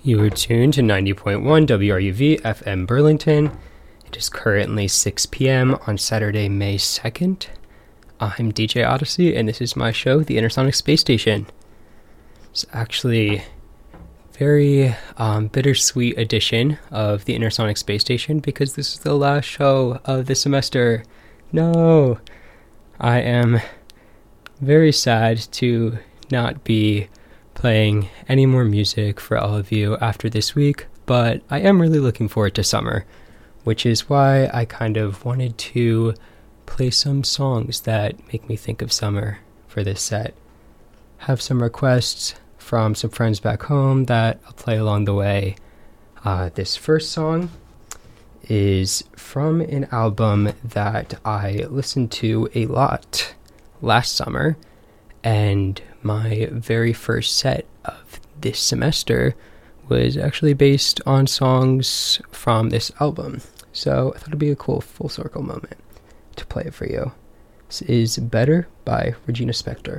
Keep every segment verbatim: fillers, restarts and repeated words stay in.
You are tuned to ninety point one W R U V F M Burlington. It is currently six p.m. on Saturday, May second. I'm D J Odyssey, and this is my show, The Intersonic Space Station. It's actually a very um, bittersweet edition of The Intersonic Space Station because this is the last show of the semester. No! I am very sad to not be playing any more music for all of you after this week, but I am really looking forward to summer, which is why I kind of wanted to play some songs that make me think of summer for this set. Have some requests from some friends back home that I'll play along the way. Uh, this first song is from an album that I listened to a lot last summer, and my very first set of this semester was actually based on songs from this album. So I thought it'd be a cool full circle moment to play it for you. This is Better by Regina Spektor.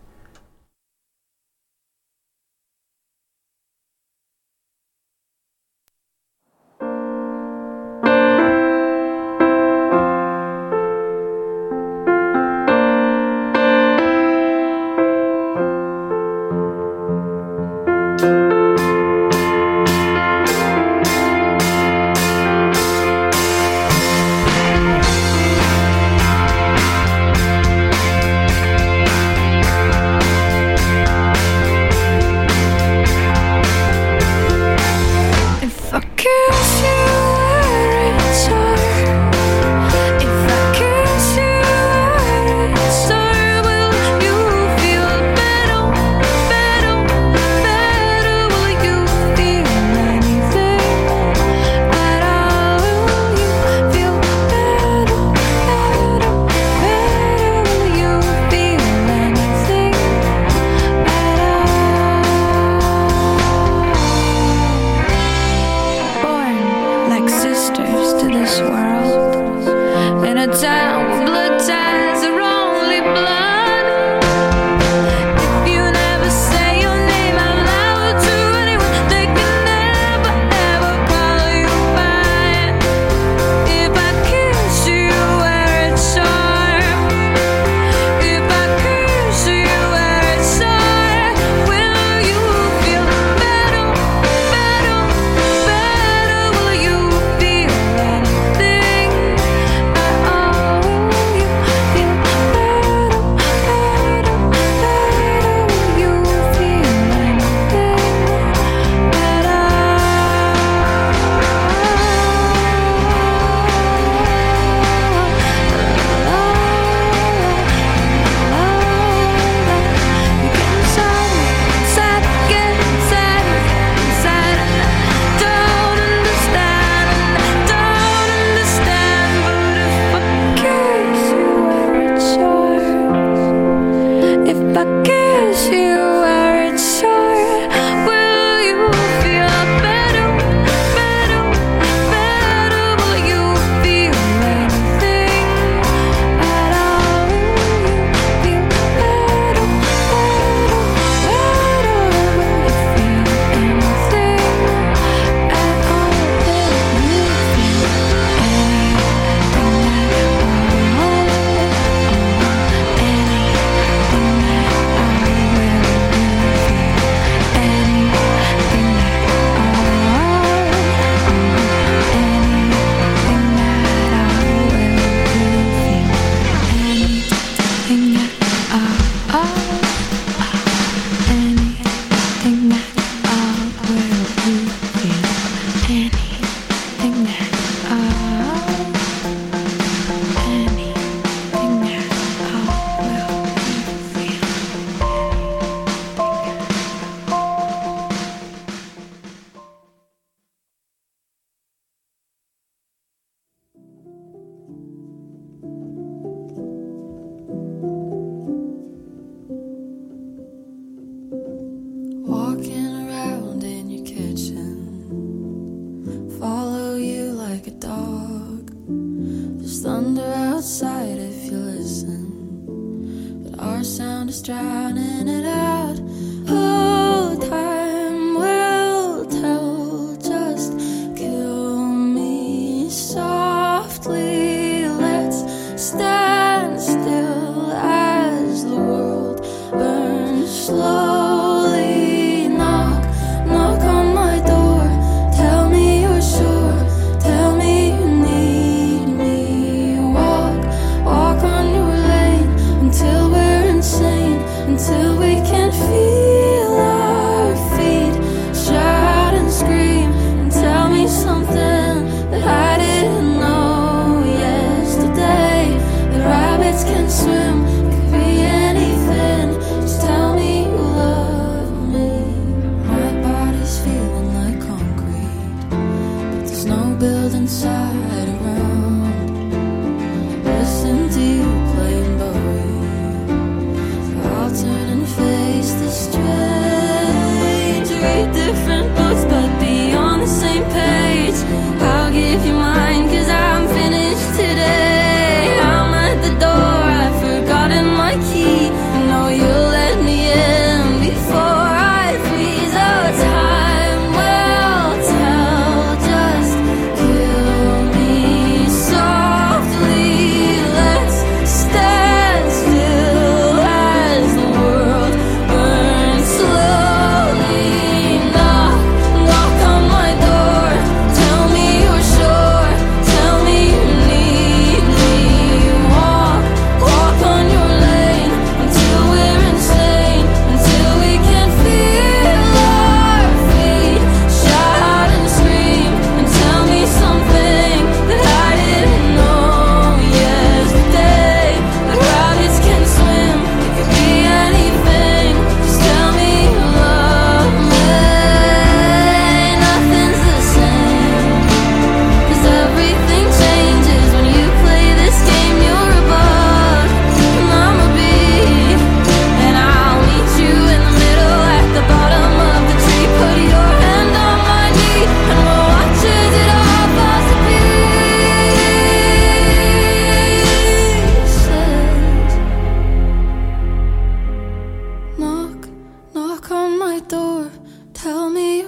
sound is drowning it out. Oh, time will tell.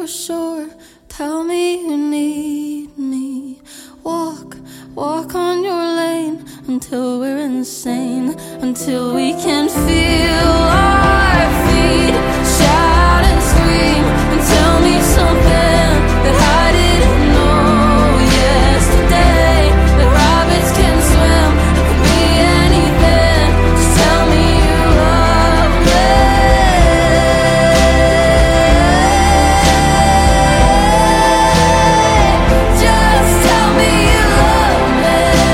sure. Tell me you need me. Walk, walk on your lane until we're insane, until we can feel our feet. Shout and scream and tell me something that I didn't know yesterday. That rabbits can swim, it could be anything. Just tell me you love me. Just tell me you love me.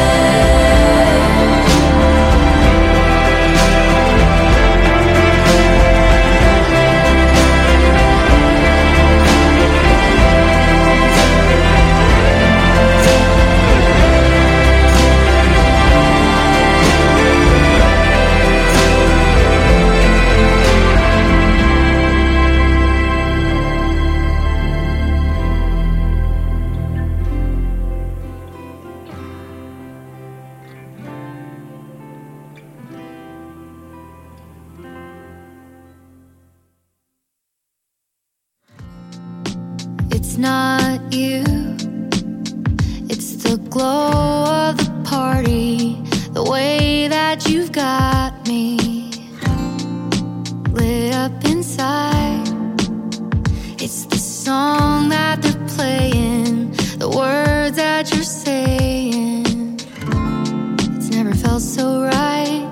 It's not you, it's the glow of the party, the way that you've got me lit up inside. It's the song that they're playing, the words that you're saying. It's never felt so right.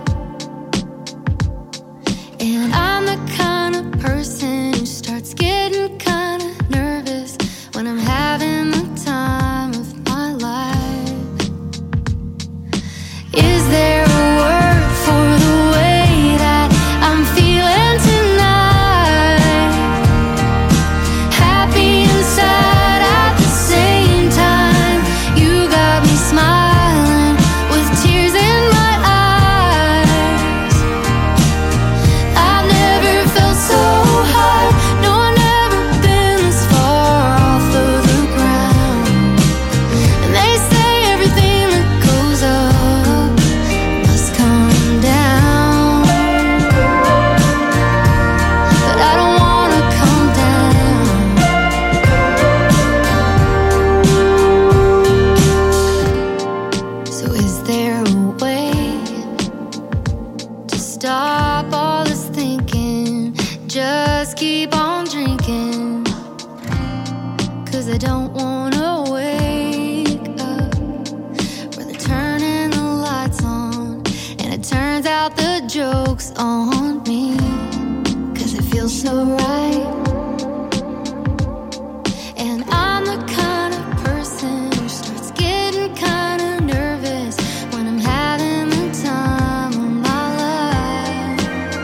And I'm the kind of person who starts getting kind of nervous when I'm having the time of my life. Is there a word for the way that I'm feeling tonight? Happy and sad at the same time. You got me smiling with tears in my eyes. I've never felt so high. No, I've never been this far off of the ground. And they say everything that goes up must come down. But I don't wanna come down. So is there a way to stop all this thinking? Just keep on drinking. Cause I don't wanna wake up where they're turning the lights on, and it turns out the joke's on me. Cause it feels so right. And I'm the kind of person who starts getting kind of nervous when I'm having the time of my life.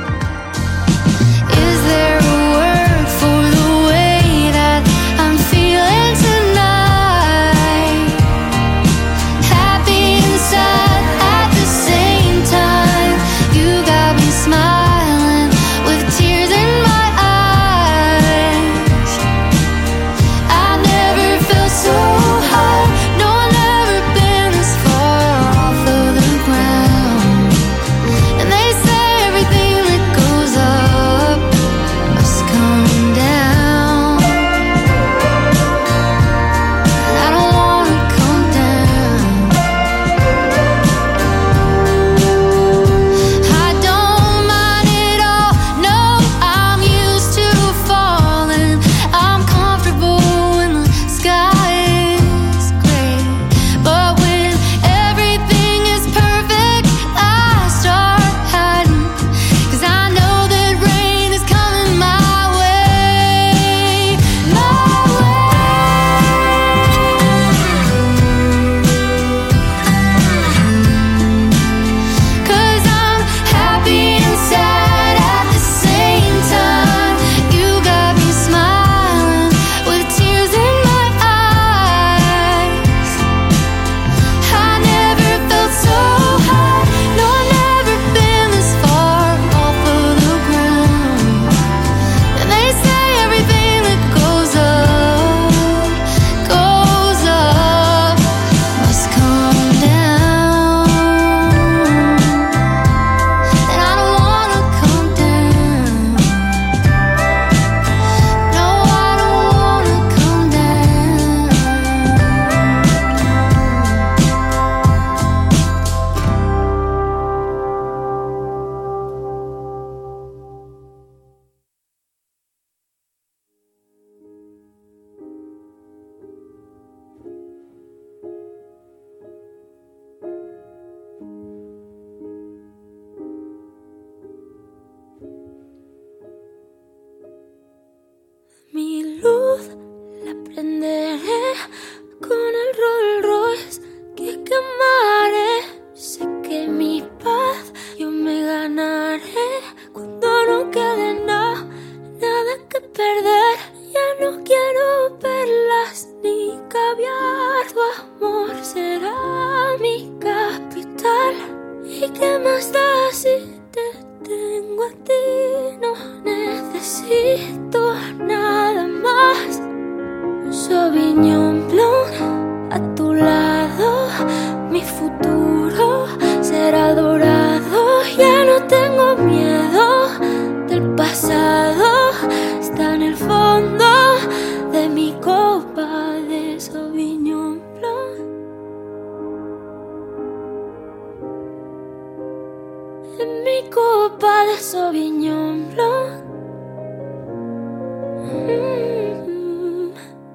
Is there a word for the way that I'm feeling tonight? Happy and sad at the same time. You got me smiling with tears in my eyes. necesito nada más. Sauvignon Blanc a tu lado, mi futuro será dorado. Ya no tengo miedo del pasado, está en el fondo de mi copa de Sauvignon Blanc. En mi copa de Sauvignon Blanc. Mm-hmm.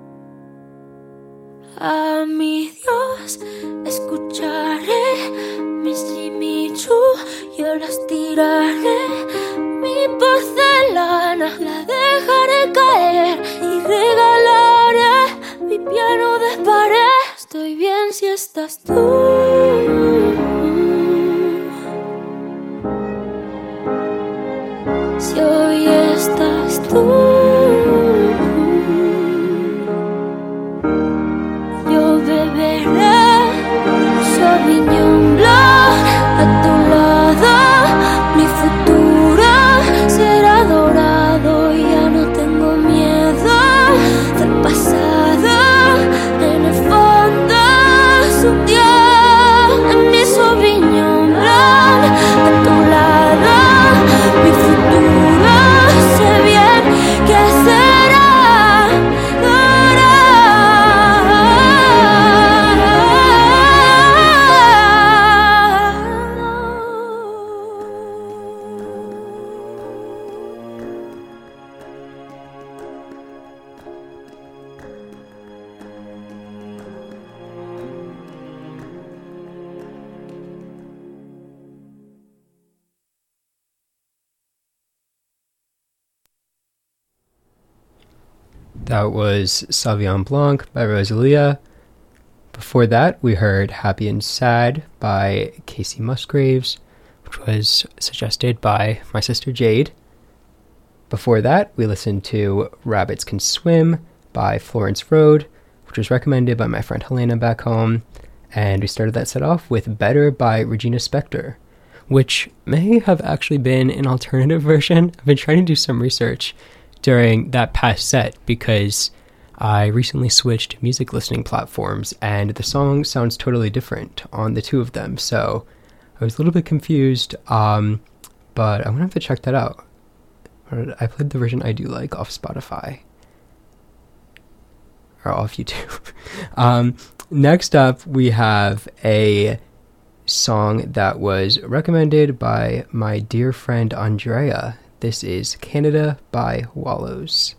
A mi Dios escucharé mis Jimichu, yo las tiraré. Mi porcelana la dejaré caer y regalaré mi piano de pared. Estoy bien si estás tú. Si hoy estás tú, yo beberé Sauvignon Blanc a tu lado. Mi futuro será dorado. Ya no tengo miedo del pasado. En el fondo es un día en mi Sauvignon Blanc a tu lado. Mi futuro sé bien que será dorado. That was Sauvignon Blanc by Rosalia. Before that, we heard Happy and Sad by Casey Musgraves, which was suggested by my sister Jade. Before that, we listened to Rabbits Can Swim by Florence Road, which was recommended by my friend Helena back home. And we started that set off with Better by Regina Spektor, which may have actually been an alternative version. I've been trying to do some research during that past set because I recently switched music listening platforms and the song sounds totally different on the two of them. So I was a little bit confused, um, but I'm gonna have to check that out. I played the version I do like off Spotify or off YouTube. um, next up, we have a song that was recommended by my dear friend Andrea. This is Canada by Wallows.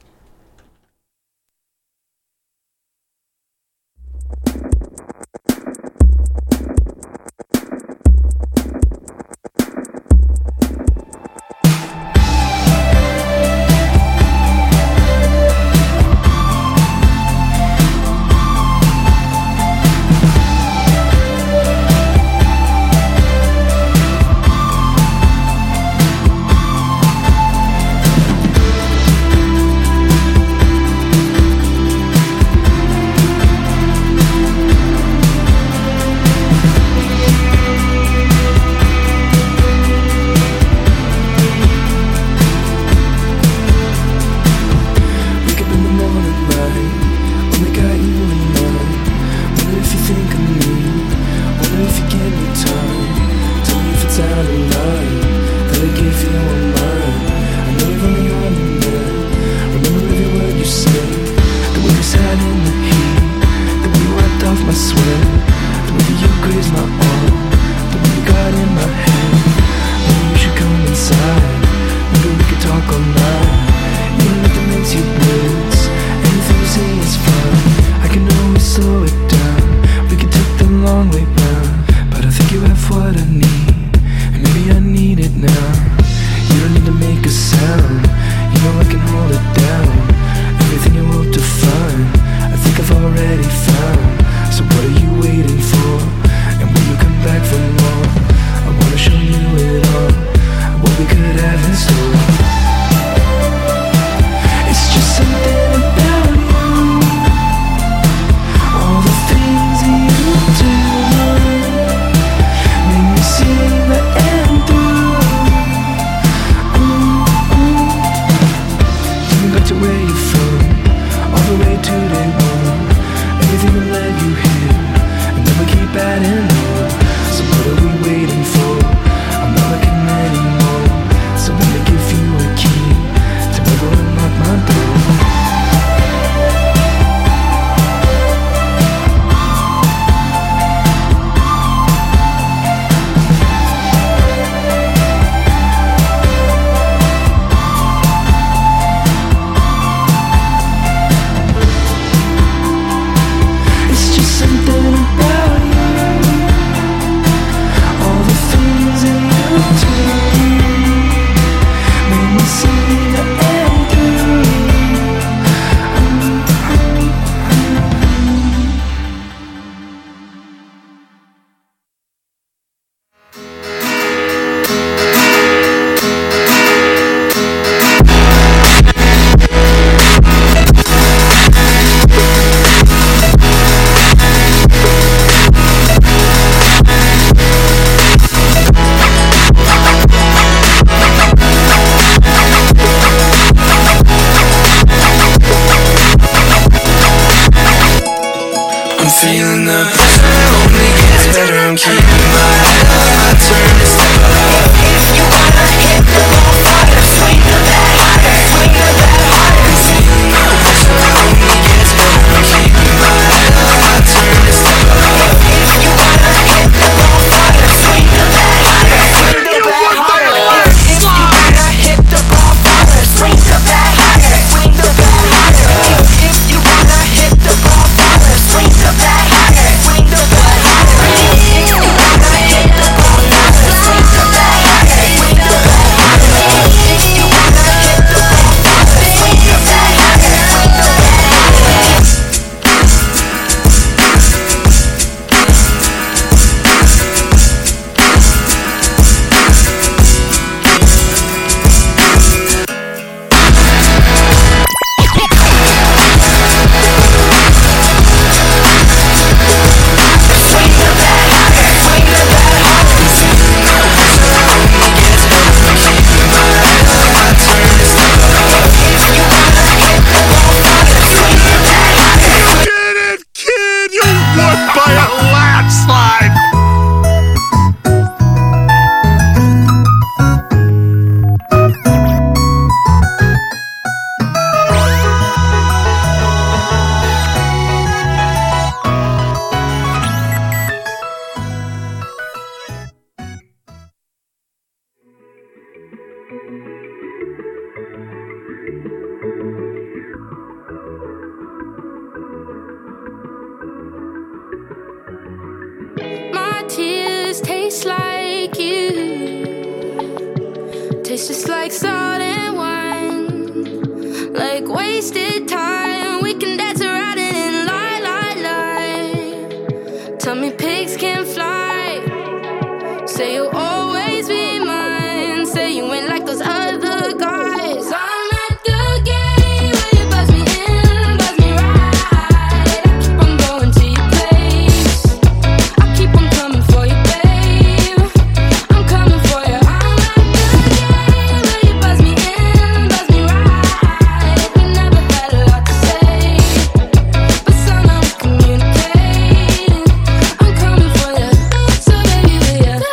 like salt and wine, like wasted time. We can dance around it and lie, lie, lie. Tell me pigs can fly. Say you'll always be mine. Say you ain't like those other guys. I'm at the game where you buzz me in, buzz me right. I keep on going to your place. I keep on coming for you, babe. I'm coming for you. I'm at the game where you buzz me in, buzz me right. We never had a lot to say, but somehow we communicate. I'm coming for you, so baby, will ya?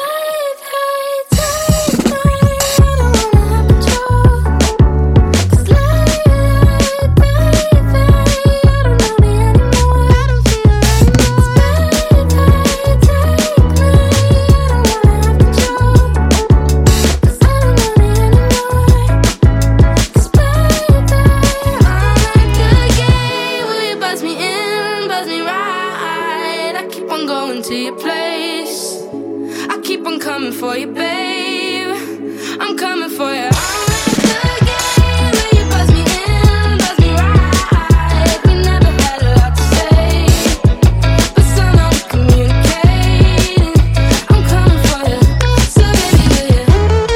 Going to your place. I keep on coming for you, babe. I'm coming for you. I'm at the game where you buzz me in, buzz me right. We never had a lot to say, but somehow we communicate. I'm coming for you, so baby, will ya?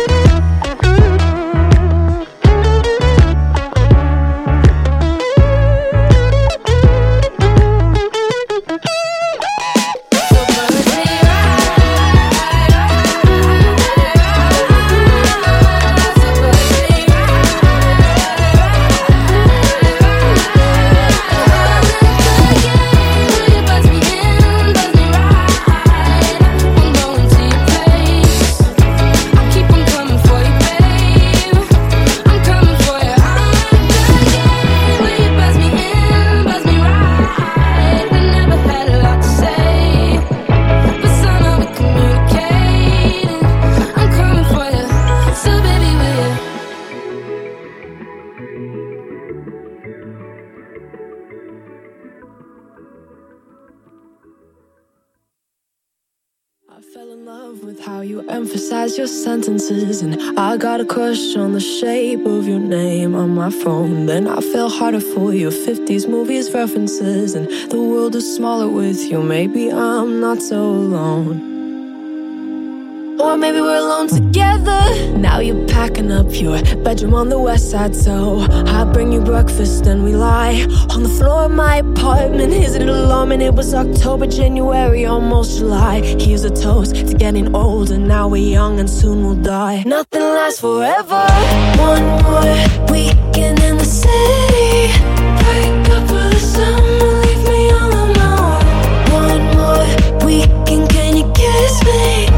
I fell in love with how you emphasize your sentences, and I got a crush on the shape of your name on my phone. Then I fell harder for your fifties movies references, and the world is smaller with you. Maybe I'm not so alone. Or maybe we're alone together. Now you're packing up your bedroom on the west side, so I bring you breakfast and we lie on the floor of my apartment. Is it alarming? It was October, January, almost July. Here's a toast to getting older. Now we're young and soon we'll die. Nothing lasts forever. One more weekend in the city. Break up for the summer, leave me all alone. One more weekend, can you kiss me?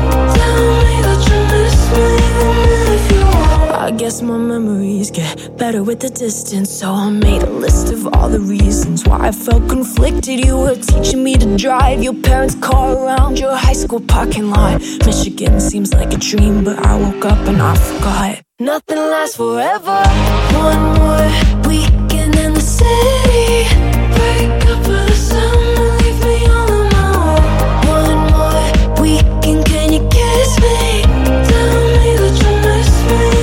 I guess my memories get better with the distance, so I made a list of all the reasons why I felt conflicted. You were teaching me to drive your parents' car around your high school parking lot. Michigan seems like a dream, but I woke up and I forgot. Nothing lasts forever. One more weekend in the city. Break up for the summer, leave me all alone. One more weekend, can you kiss me? Tell me that you miss me.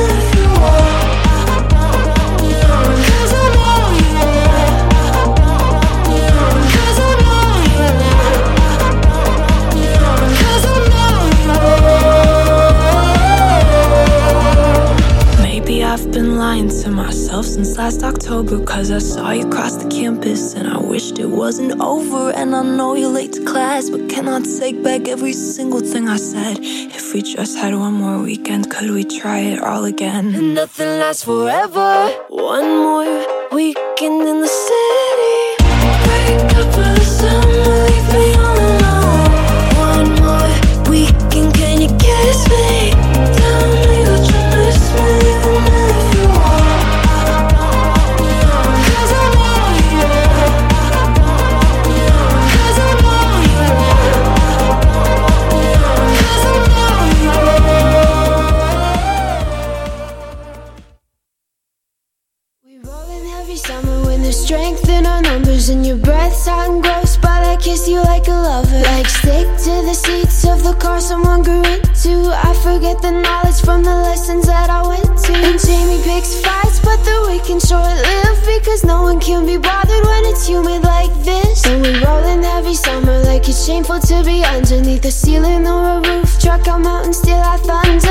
I've been lying to myself since last October, cause I saw you cross the campus and I wished it wasn't over. And I know you're late to class, but can I take back every single thing I said? If we just had one more weekend, could we try it all again? And nothing lasts forever. One more weekend in the city. Break up for the summer, leave me all alone. One more weekend, can you kiss me? Tell me that you miss me. Strength in our numbers, and your breath's hot and gross, but I kiss you like a lover. Like stick to the seats of the car someone grew into. I forget the knowledge from the lessons that I went to. routine. And Jamie picks fights, but the weekend short-lived, because no one can be bothered when it's humid like this. And we rollin' every summer like it's shameful to be underneath a ceiling or a roof. Truck out mountains till I thunder.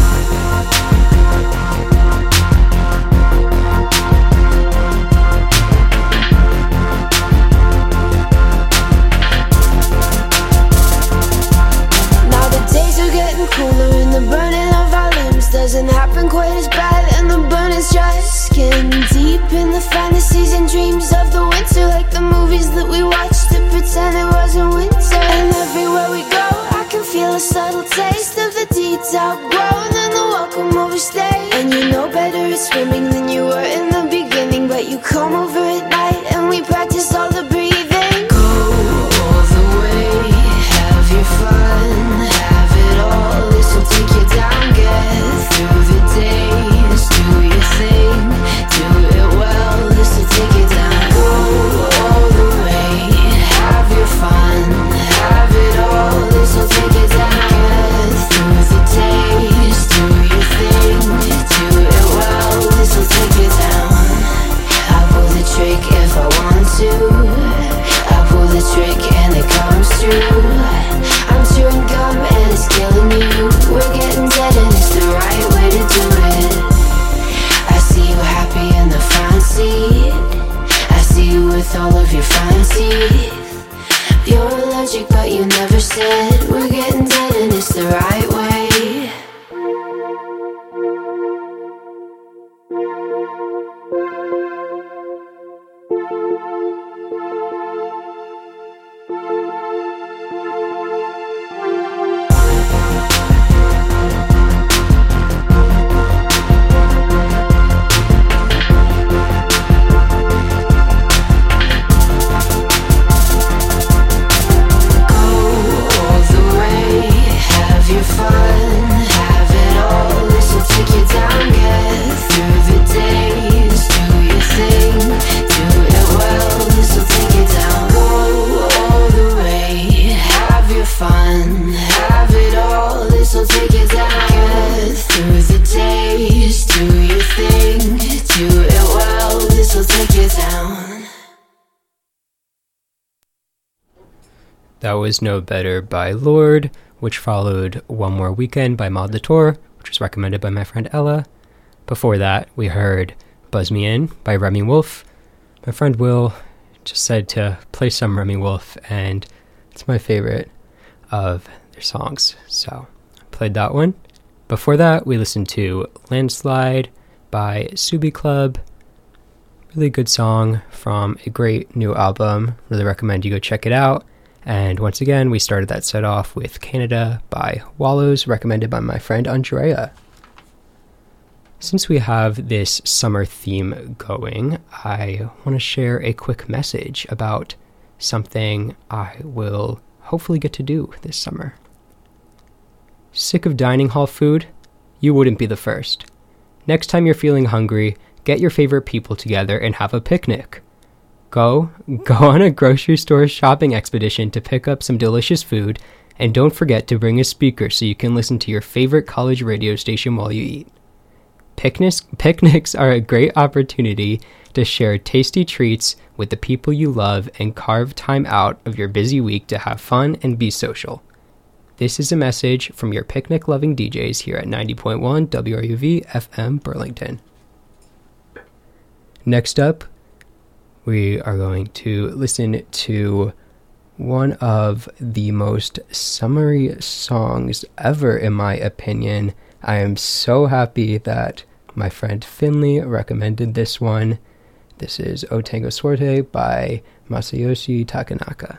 Cooler and the burning of our limbs doesn't happen quite as bad, and the burning's just skin deep in the fantasies and dreams of the winter, like the movies that we watched to pretend it wasn't winter. And everywhere we go I can feel a subtle taste of the deeds outgrown and the welcome overstayed. And you know better at swimming than you were in the beginning, but you come over at night and we practice all the breathing. Go all the way, have your fun, this'll take you down, get through the days, do your thing, do it well, this'll take you down. Go all the way, have your fun, have it all, this'll take you down. Get through the days, do your thing, do it well, this'll take you down. I pull the trick if I want to, I pull the trick and it comes true. I'm chewing gum and it's killing you. We're getting dead and it's the right way to do it. I see you happy in the front seat, I see you with all of your front teeth. You're allergic but you never said we're getting dead and it's the right way. That was No Better by Lorde, which followed One More Weekend by Maud Latour, which was recommended by my friend Ella. Before that, we heard Buzz Me In by Remi Wolf. My friend Will just said to play some Remi Wolf, and it's my favorite of their songs, so I played that one. Before that, we listened to Landslide by Subi Club. Really good song from a great new album. Really recommend you go check it out. And once again, we started that set off with Canada by Wallows, recommended by my friend Andrea. Since we have this summer theme going, I want to share a quick message about something I will hopefully get to do this summer. Sick of dining hall food? You wouldn't be the first. Next time you're feeling hungry, get your favorite people together and have a picnic. Go, go on a grocery store shopping expedition to pick up some delicious food, and don't forget to bring a speaker so you can listen to your favorite college radio station while you eat. Picnics, picnics are a great opportunity to share tasty treats with the people you love and carve time out of your busy week to have fun and be social. This is a message from your picnic-loving D Js here at ninety point one W R U V F M Burlington. Next up, we are going to listen to one of the most summery songs ever, in my opinion. I am so happy that my friend Finley recommended this one. This is O Tango Suerte by Masayoshi Takanaka.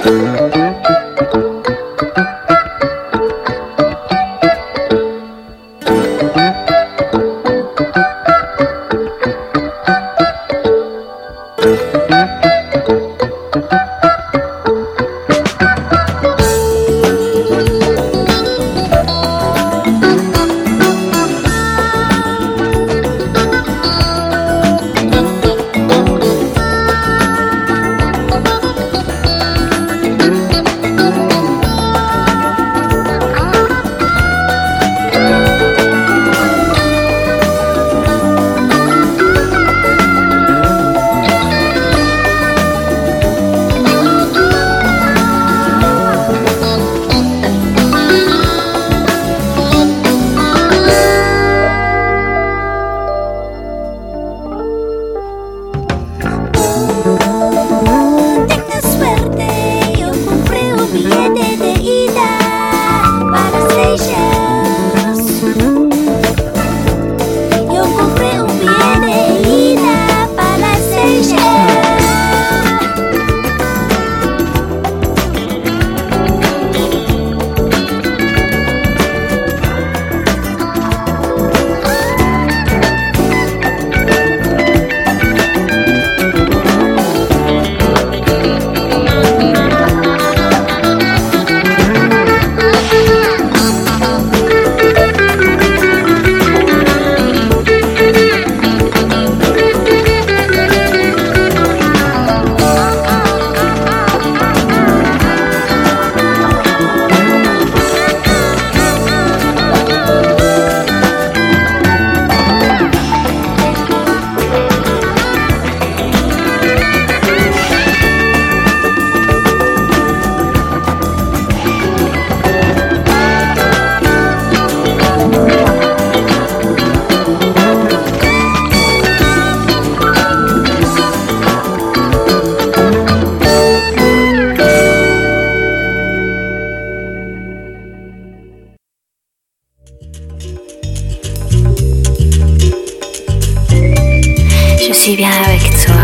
suis bien avec toi,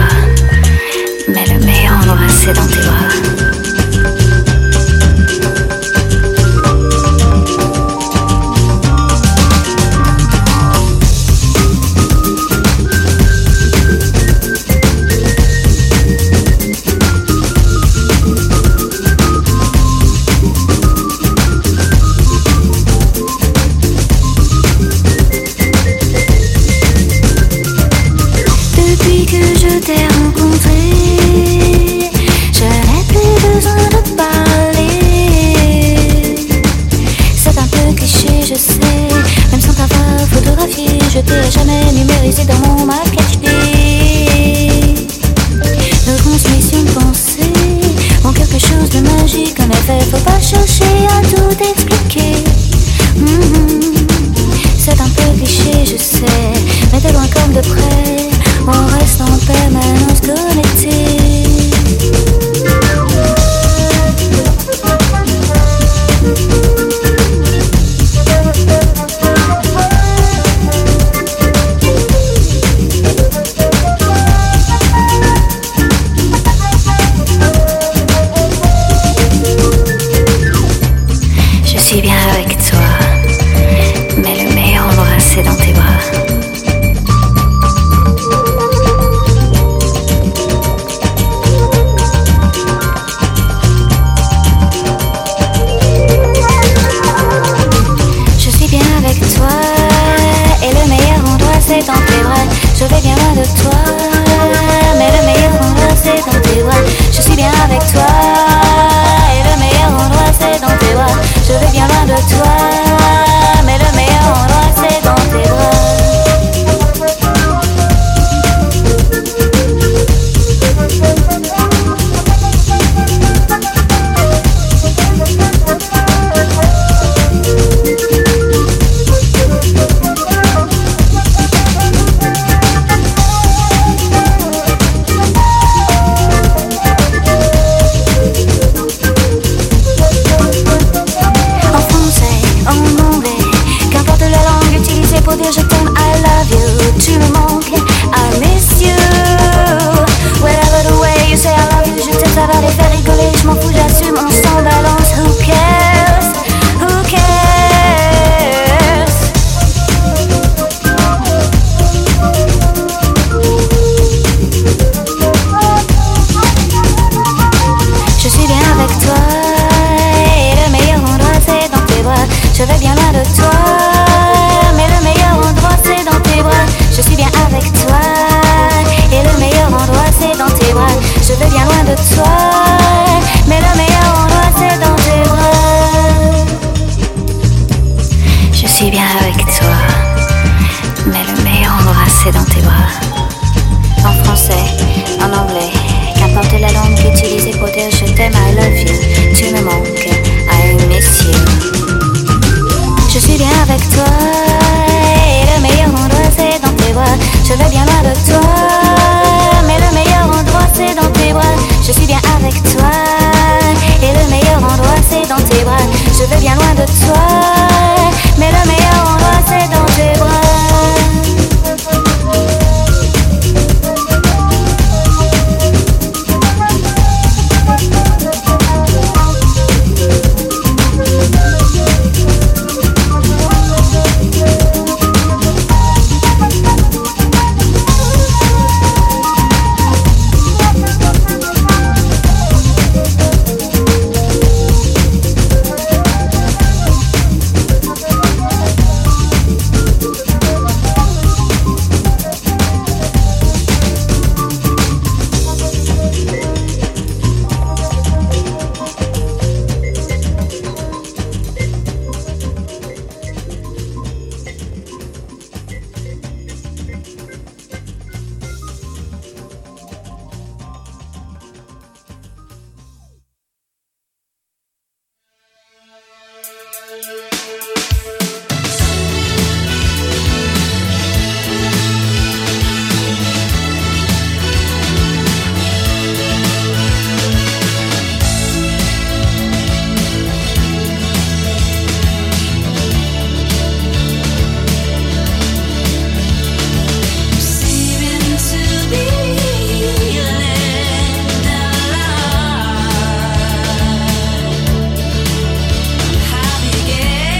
mais le meilleur endroit c'est dans tes bras. Depuis que je t'ai rencontré, je n'ai t'aime, I love you. Tu me manques, I miss you. Je suis bien avec toi et le meilleur endroit c'est dans tes bras. Je vais bien loin de toi, mais le meilleur endroit c'est dans tes bras. Je suis bien avec toi et le meilleur endroit c'est dans tes bras. Je vais bien loin de toi, mais le meilleur endroit c'est dans tes bras. Happy again.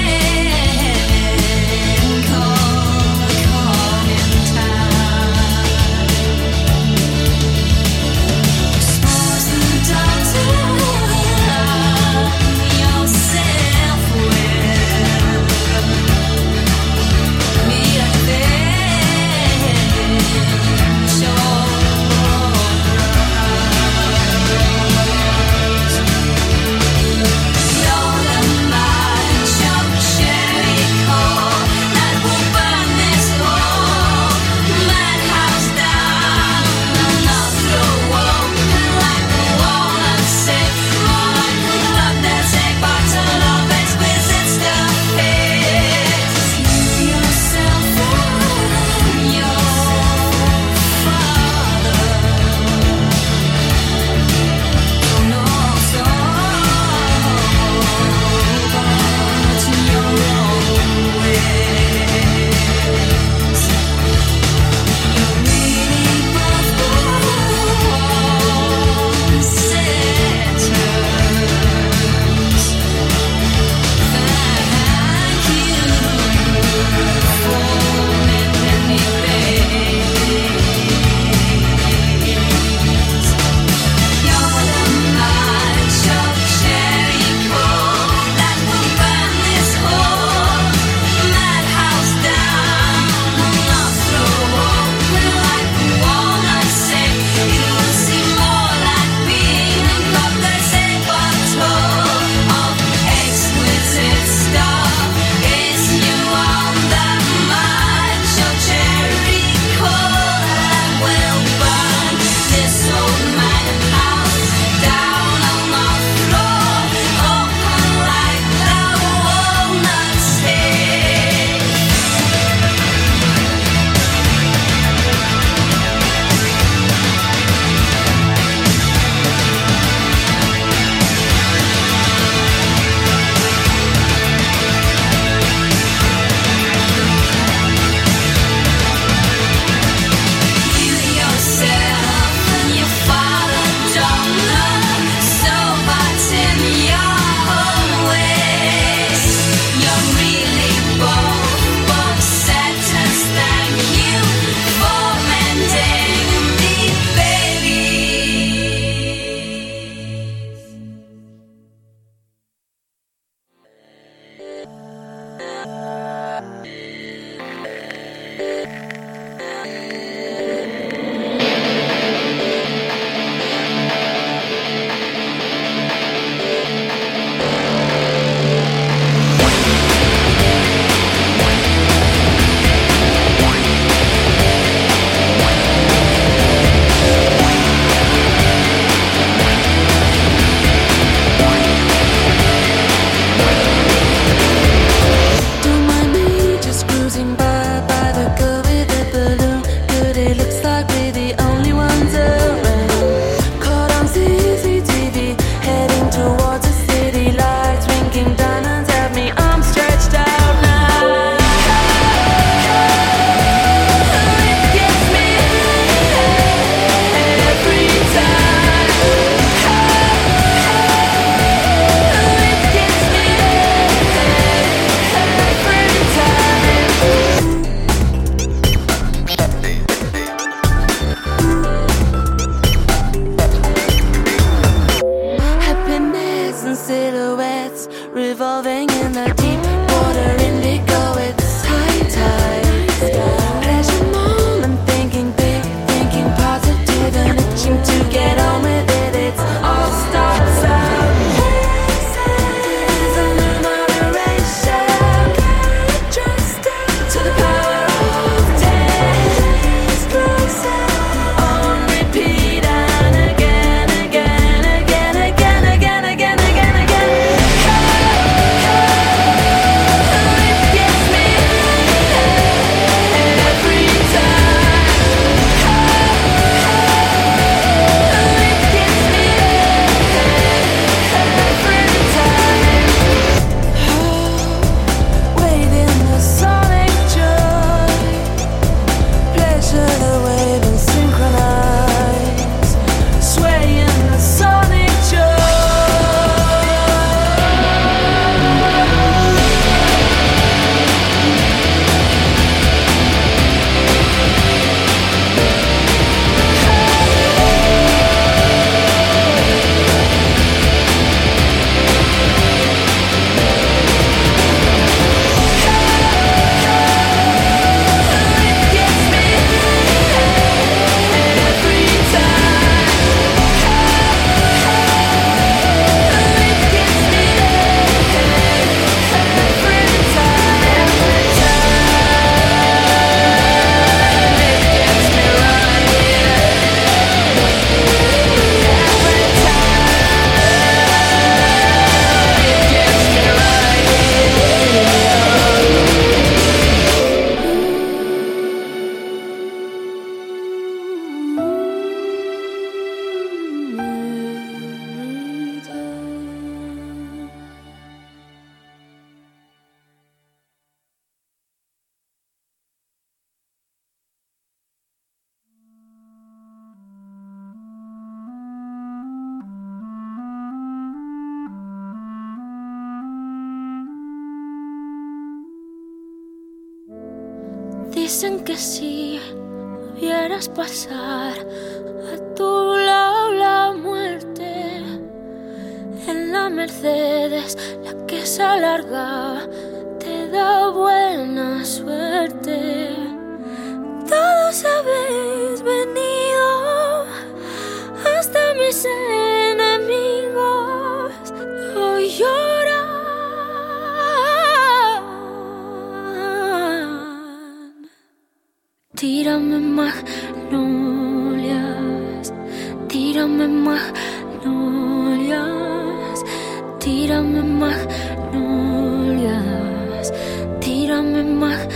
dicen que si vieras pasar a tu lado la muerte, en la Mercedes, la que se alarga, te da buena suerte. Todos habéis venido, hasta mis enemigos hoy lloran. Tírame magnolias, tírame magnolias, tírame magnolias, tírame magnolias.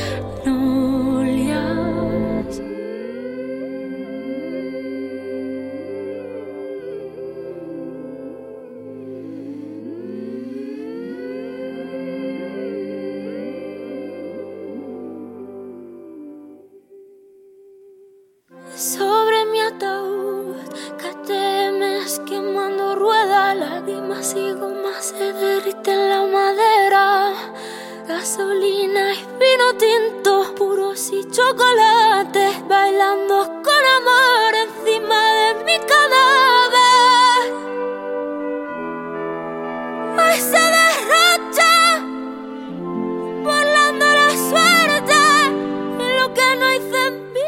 Sobre mi ataúd, que temes quemando ruedas, lágrimas y goma se derriten la madera. Gasolina y vino tinto, puros y chocolates, bailando con amor encima de mi cadáver. Hoy se derrocha, burlando la suerte y lo que no hice en vida.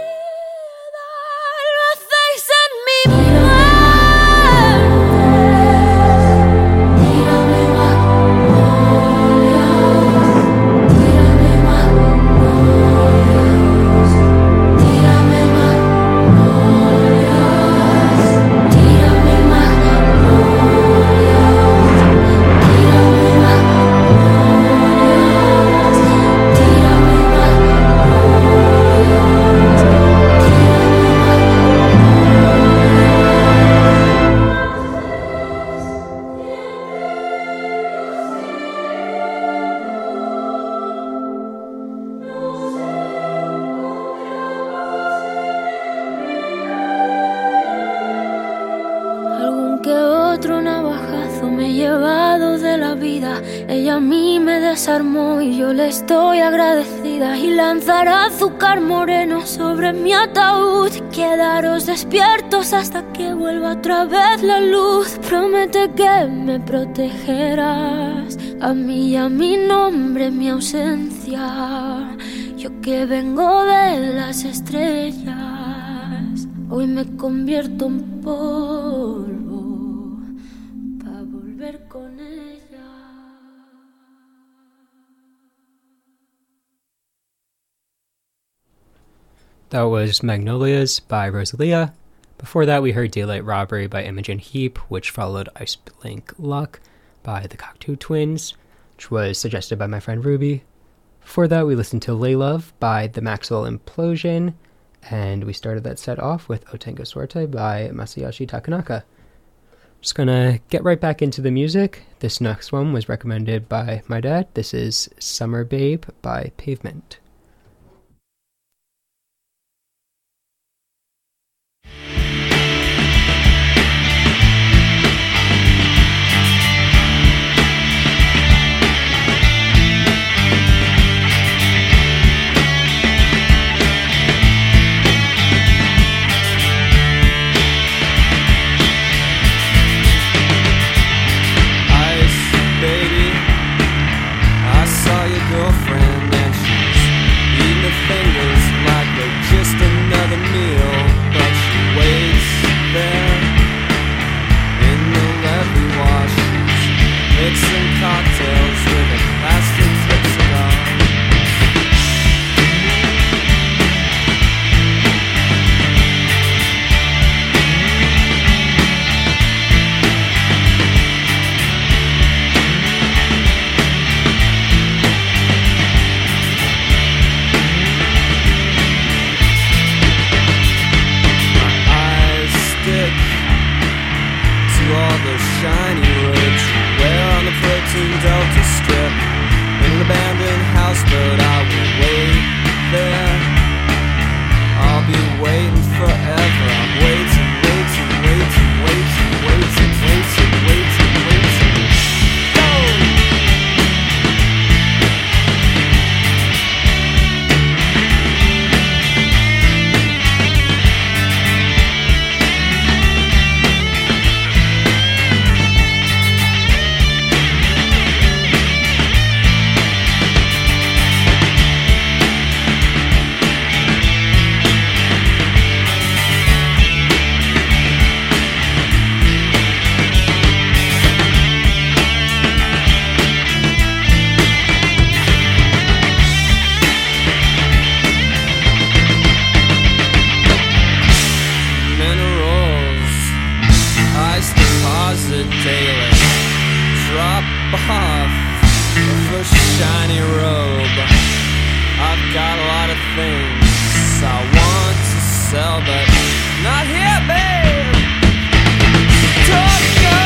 Ella a mí me desarmó y yo le estoy agradecida. Y lanzará azúcar moreno sobre mi ataúd. Quedaros despiertos hasta que vuelva otra vez la luz. Promete que me protegerás, a mí y a mi nombre, mi ausencia. Yo que vengo de las estrellas, hoy me convierto en polvo para volver con ella. That was Magnolias by Rosalia. Before that, we heard Daylight Robbery by Imogen Heap, which followed Ice Blink Luck by the Cocteau Twins, which was suggested by my friend Ruby. Before that, we listened to Lay Love by the Maxwell Implosion, and we started that set off with O Tengo Suerte by Masayoshi Takanaka. Just gonna get right back into the music. This next one was recommended by my dad. This is Summer Babe by Pavement. Girlfriend, and she's it daily. Drop off the first shiny robe. I've got a lot of things I want to sell, but not here, babe. Don't go.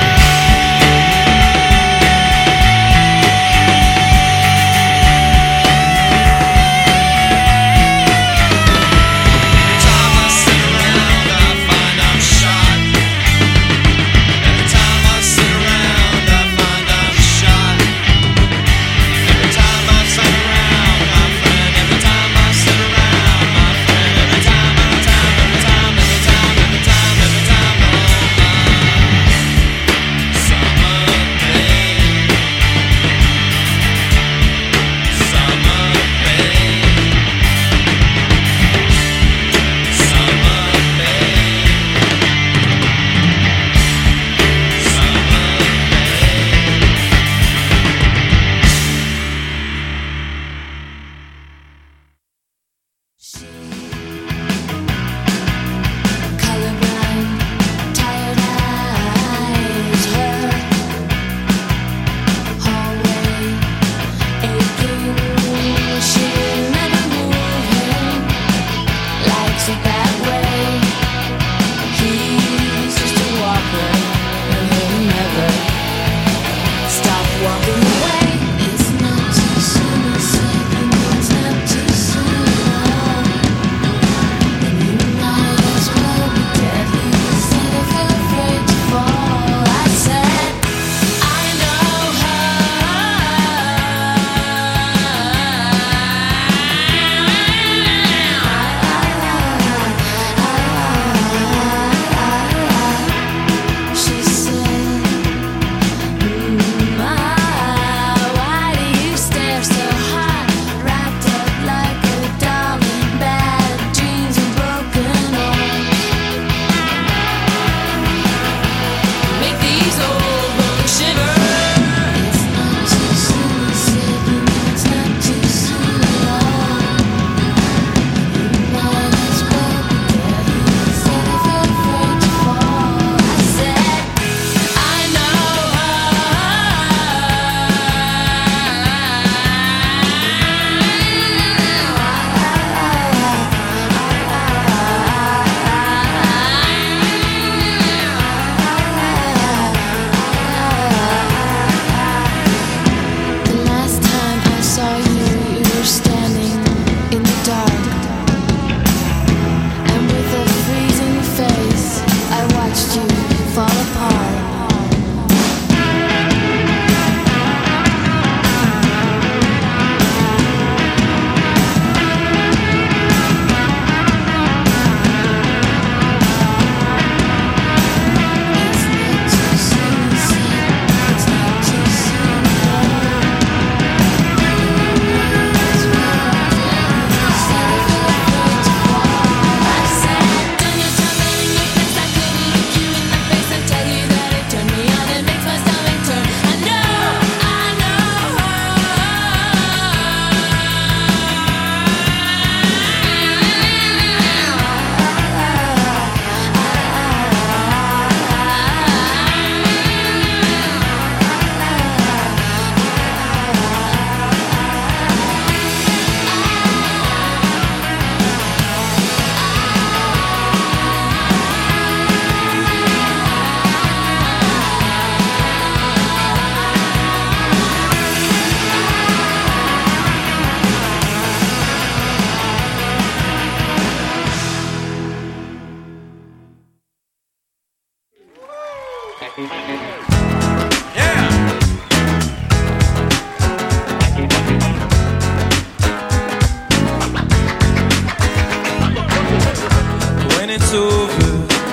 it's over,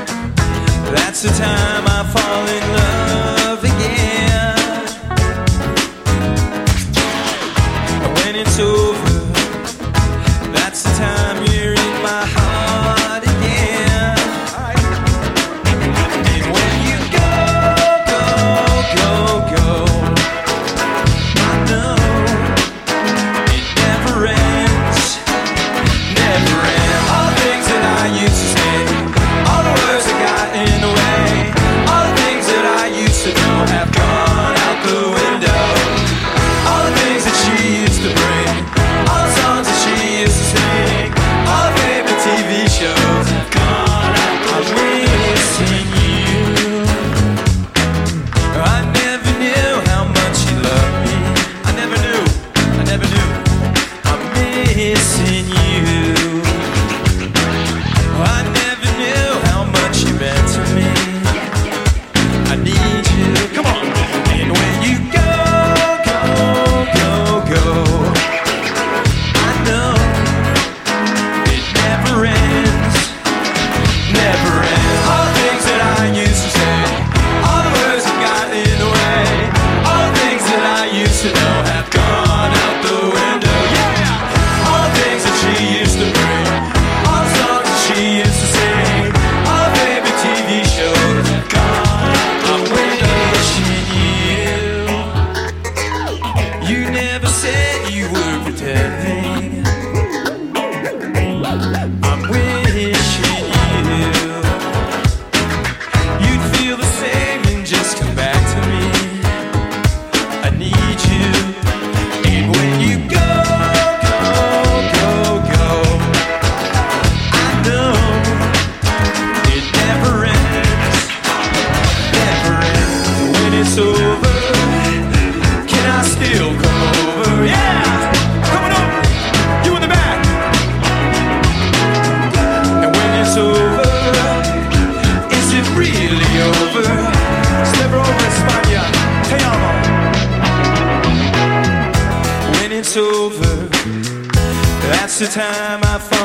that's the time I fall in love again. When it's over, that's the time you're in my heart again. And when you go, go, go, go, I know it never ends, never ends. All the things that I used to say, all the words that got in the way, all the things that I it's over, can I still come over? Yeah, coming over, you in the back. And when it's over, is it really over? Sliver over in Spania, te amo. When it's over, that's the time I find